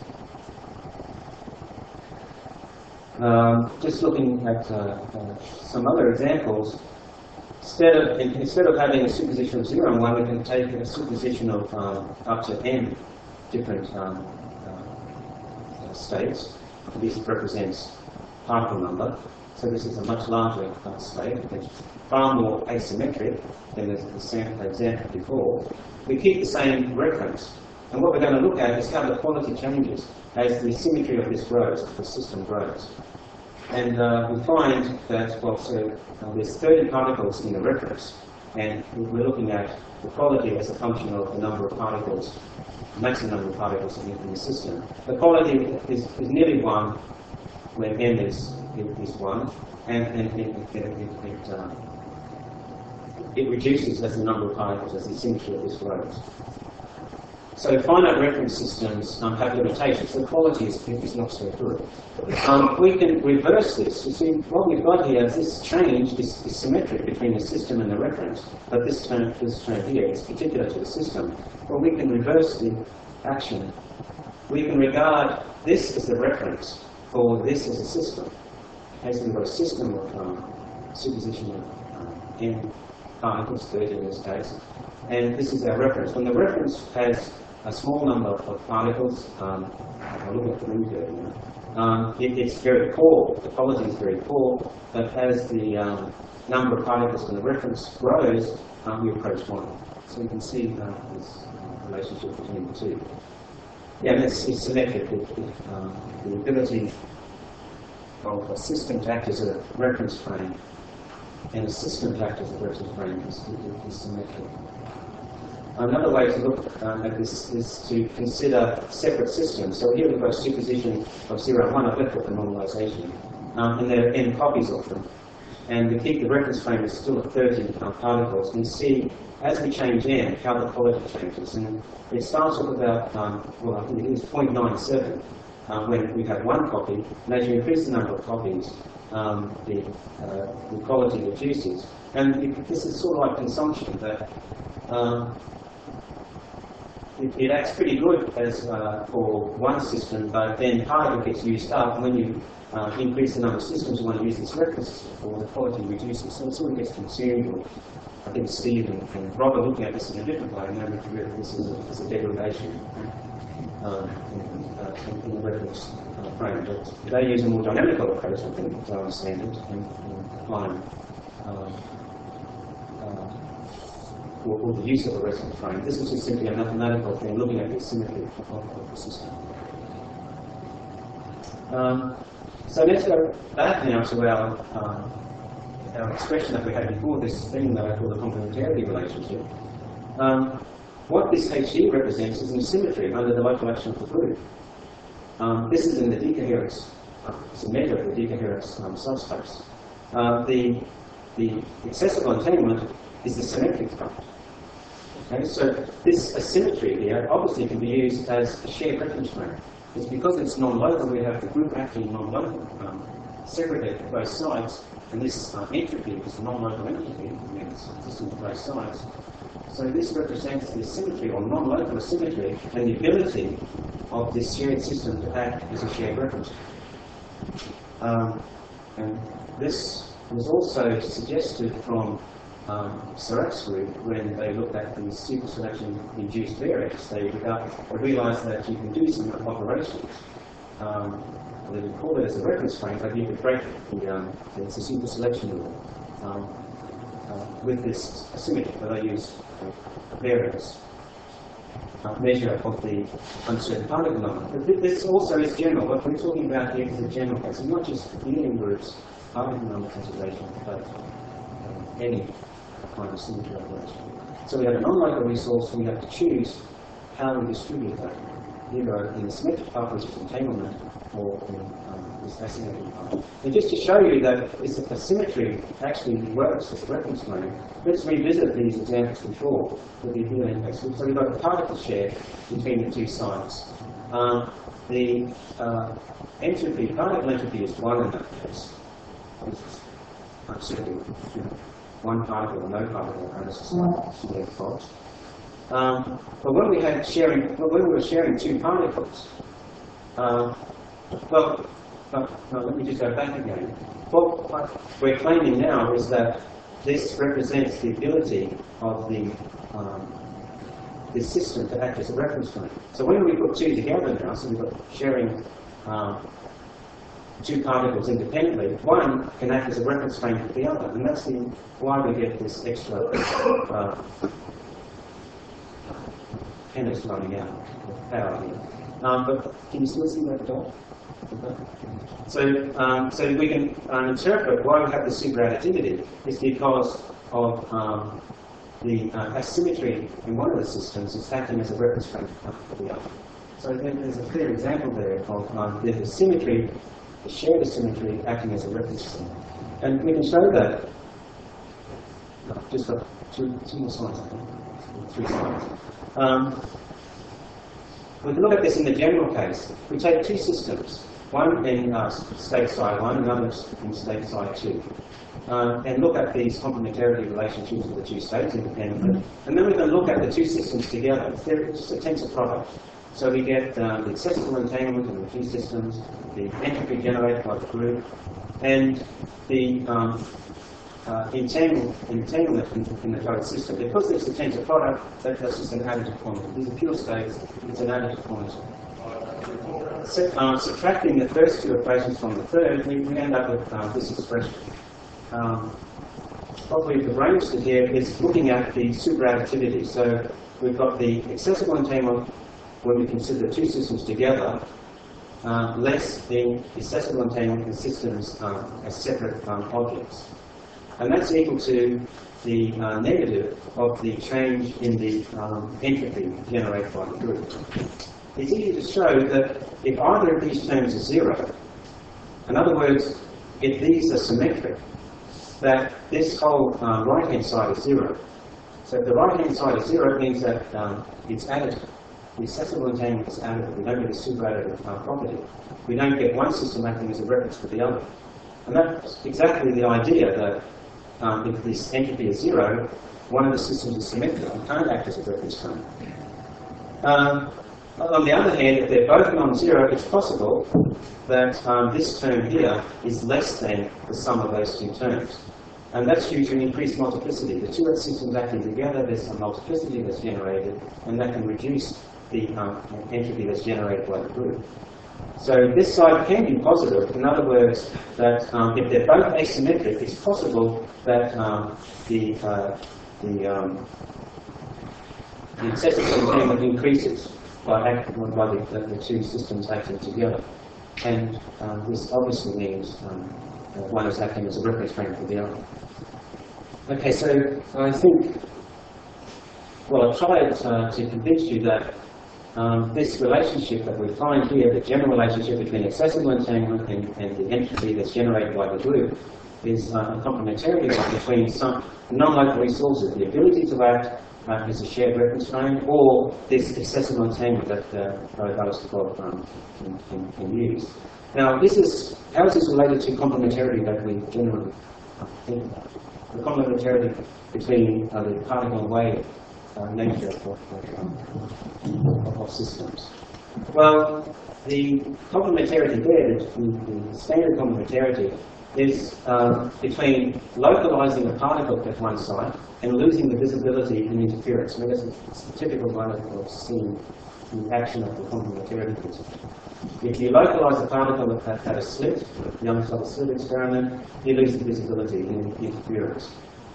Um, just looking at uh, uh, some other examples, instead of, instead of having a superposition of zero and one, we can take a superposition of uh, up to n different um, uh, states. This represents particle number, so this is a much larger uh, state. It's far more asymmetric than the, the example before. We keep the same reference, and what we're going to look at is how the quality changes as the symmetry of this grows, as the system grows. And uh, we find that, well, so uh, there's thirty particles in the reference, and we're looking at the quality as a function of the number of particles, maximum number of particles in, in the system. The quality is, is nearly one when n is, is one, and, and it, it, it, it, uh, it reduces as the number of particles, as the symmetry of this grows. So finite reference systems um, have limitations. The quality is, is not so good. Um, we can reverse this. You see, what we've got here is this change is, is symmetric between the system and the reference, but this term, this term here is particular to the system. Well, we can reverse the action. We can regard this as the reference for this as a system. Okay, so we've got a system of um, superposition of um, n particles, thirty in this case, and this is our reference. When the reference has a small number of particles, um, I'll look at the blue here, you know, um, it, it's very poor, the quality is very poor, but as the um, number of particles in the reference grows, um, we approach one. So you can see uh, this uh, relationship between the two. Yeah, and it's, it's symmetric. It, it, um, the ability of a system to act as a reference frame and a system to act as a reference frame is, is, is symmetric. Another way to look um, at this is to consider separate systems. So here we've got a superposition of zero and one. I've left it for normalization. Um, and there are n copies of them. And we keep the reference frame is still at thirty particles. And you see, as we change n, how the quality changes. And it starts off about, um, well, I think it is zero point nine seven um, when we have one copy. And as you increase the number of copies, um, the, uh, the quality reduces. And it, this is sort of like consumption, that um, it, it acts pretty good as uh, for one system, but then part of it gets used up. And when you uh, increase the number of systems you want to use this reference for, the quality reduces. So it sort of gets consumed. I think Steve and, and Rob are looking at this in a different way, and they're looking at this as a, as a degradation um, in, uh, in the reference uh, frame. But they use a more dynamical approach, I think, as I understand it, in, in applying um, uh, or, or the use of a reference frame. This is just simply a mathematical thing, looking at the symmetry of, of the system. Um, so let's go back now to our um, our expression that we had before, this thing that I call the complementarity relationship. Um, what this H D represents is an asymmetry under the local action of the group. Um, this is in the decoherence, uh, it's a measure of the decoherence um, subspace. Uh, the, the accessible entanglement is the symmetric part. Okay, so this asymmetry here obviously can be used as a shared reference frame. It's because it's non-local, we have the group acting non-local, um, segregated both sides. And this uh, entropy is non-local entropy, it's existing to both sides. So this represents the symmetry or non-local symmetry and the ability of this shared system to act as a shared reference. Um, and this was also suggested from um, Seurat's group when they looked at the super selection induced variance. They realized that you can do some operations. Um, They would call it as a reference frame, but you could break the, um, it's a super selection rule um, uh, with this asymmetry that I use uh, variance uh, measure of the uncertain particle number. But this also is general. What we're talking about here is a general case. It's not just Euclidean groups, particle number conservation, but uh, any kind of symmetry operation. So we have a non-local resource, and we have to choose how we distribute that, either in the symmetric part, which is entanglement, or in um, this asymmetric part. And just to show you that it's a symmetry actually works as a reference frame, let's revisit these examples before with the Euclidean impacts. So we've got a particle share between the two sides. Um, the uh, entropy, particle entropy is one in that case. Absolutely. One particle or no particle as a slight fault. Um, but when we had sharing, well, when we were sharing two particles, um, well, uh, no, let me just go back again. What, what we're claiming now is that this represents the ability of the um, the system to act as a reference frame. So when we put two together now, so we've got sharing um, two particles independently, one can act as a reference frame for the other, and that's the, why we get this extra uh, tennis running out of power here. Um, but can you still see that dot? So, um, so we can um, interpret why we have the superadditivity is because of um, the uh, asymmetry in one of the systems is acting as a reference frame for the other. So then there's a clear example there of um, the asymmetry, the shared asymmetry acting as a reference frame. And we can show that just got two, two more slides, I think. Three slides. Um, we can look at this in the general case. We take two systems, one in uh, state psi one, another in state psi two, uh, and look at these complementarity relationships of the two states independently. And then we can look at the two systems together. They're just a tensor product. So we get um, the accessible entanglement in the two systems, the entropy generated by the group, and the um, uh, entangle, entanglement in, in the total system. Because it's a tensor product, that, that's just an additive quantity. These are pure states, it's an additive quantity. So, uh, subtracting the first two equations from the third, we, we end up with uh, this expression. Um, what we've arranged here is looking at the superadditivity. So we've got the accessible entanglement when we consider the two systems together, uh, less the accessible entanglement in systems um, as separate um, objects. And that's equal to the uh, negative of the change in the um, entropy generated by the group. It's easy to show that if either of these terms is zero, in other words, if these are symmetric, that this whole uh, right-hand side is zero. So if the right-hand side is zero, it means that um, it's additive. The accessible entanglement is additive. We don't get a superadditive uh, property. We don't get one system acting as a reference for the other. And that's exactly the idea that um, if this entropy is zero, one of the systems is symmetric and can't act as a reference frame. Um, on the other hand, if they're both non-zero, it's possible that um, this term here is less than the sum of those two terms. And that's due to increased multiplicity. The two systems acting together, there's some multiplicity that's generated, and that can reduce the um, entropy that's generated by the group. So this side can be positive. In other words, that um, if they're both asymmetric, it's possible that um, the, uh, the, um, the excessive entanglement increases by, acting, by the, the, the two systems acting together. And um, this obviously means um, uh, one is acting as a reference frame for the other. Okay, so I think, well, I've tried uh, to convince you that um, this relationship that we find here, the general relationship between accessible entanglement and, and the entropy that's generated by the group, is uh, a complementarity between some non-local resources, the ability to act uh, as a shared reference frame, or this accessible entanglement that uh, Aristotle um, can, can, can use. Now, this is, how is this related to complementarity that we generally think about? The complementarity between uh, the particle and wave uh, nature of, of, of systems. Well, the complementarity there, the, the standard complementarity, is uh, between localizing a particle at one site and losing the visibility and interference. I mean, that's a typical one of seeing the action of the complementarity principle. If you localize the particle at, at a slit, the Young-Stolz slit experiment, you lose the visibility and interference.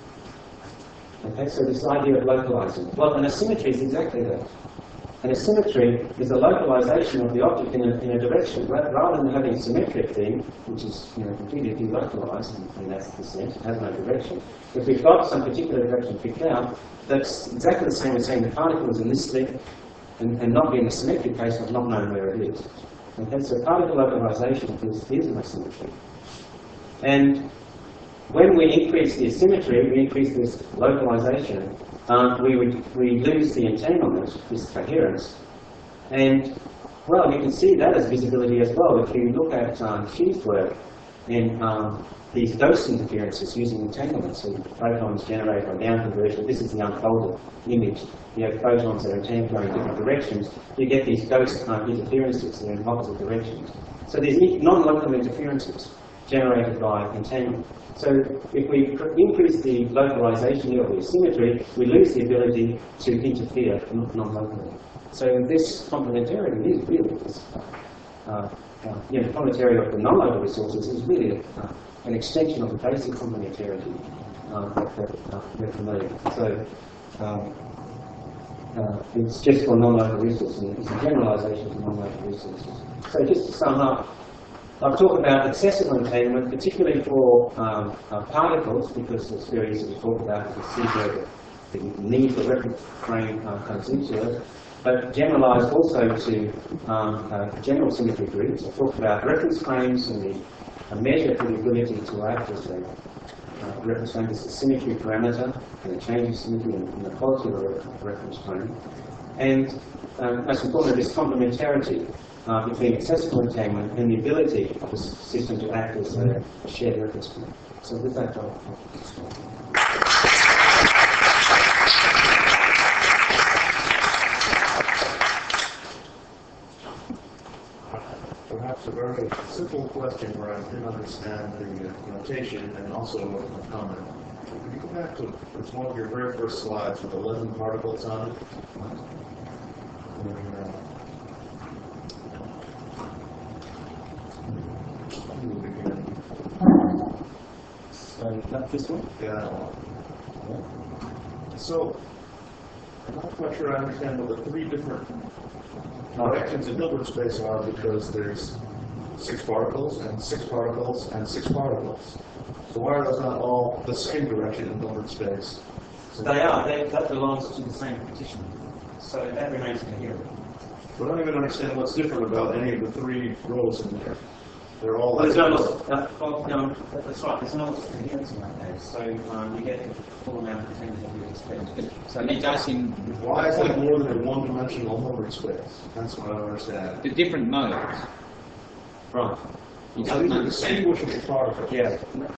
Okay, so this idea of localizing. Well, an asymmetry is exactly that. An asymmetry is a localization of the object in a, in a direction. Rather than having a symmetric thing, which is you know, completely delocalized, and, and that's the sense, it has no direction. If we've got some particular direction picked out, that's exactly the same as saying the particle is in this slit, and, and not being a symmetric case of not knowing where it is. Okay, so particle localization is, is an asymmetry. And when we increase the asymmetry, we increase this localization, um, we, would, we lose the entanglement, this coherence. And, well, you can see that as visibility as well. If you look at um, Hughes' work in um, these dose interferences using entanglement, so photons generate by down conversion. This is the unfolded image. You have photons that are entangled going in different directions. You get these dose um, interferences that are in opposite directions. So there's non-local interferences generated by entanglement. So if we increase the localization of the asymmetry, we lose the ability to interfere non-locally. So this complementarity is really this, uh, uh, you know, the complementarity of the non-local resources is really uh, an extension of the basic complementarity uh, that, that uh, we're familiar with. So um, uh, it's just for non-local resources. It's a generalization to non-local resources. So just to sum up, I'll talk about accessible entanglement, particularly for um, uh, particles, because it's very easy to talk about to see where the, the need for reference frame uh, comes into it, but generalised also to um, uh, general symmetry groups. I talked about reference frames and the a measure for the ability to act as a uh, reference frame is the symmetry parameter, and the change in symmetry and, and the quality of the re reference frame. And um, most importantly, this complementarity uh, between accessible entanglement and the ability of the system to act as a shared reference frame. So with that, I'll Perhaps a very simple question where I didn't understand the uh, notation and also a comment. Could you go back to it's one of your very first slides with eleven particles on it? And, uh, So, not this one? Yeah. So, I'm not quite sure I understand what the three different directions in Hilbert space are, because there's six particles and six particles and six particles. So why are those not all the same direction in Hilbert space? So they are. They, that belongs to the same partition. So that remains coherent. But I don't even understand what's different about any of the three rows in there. They're all Well, like there's no loss. Uh, well, no, that's right. There's no loss of coherence in that case. So um, you get the full amount of coherence that you expect. So negation. Why is it more than a one-dimensional Hilbert space? That's what I don't understand. The different modes. Right. You So don't these are understand. distinguishable particles. Yeah.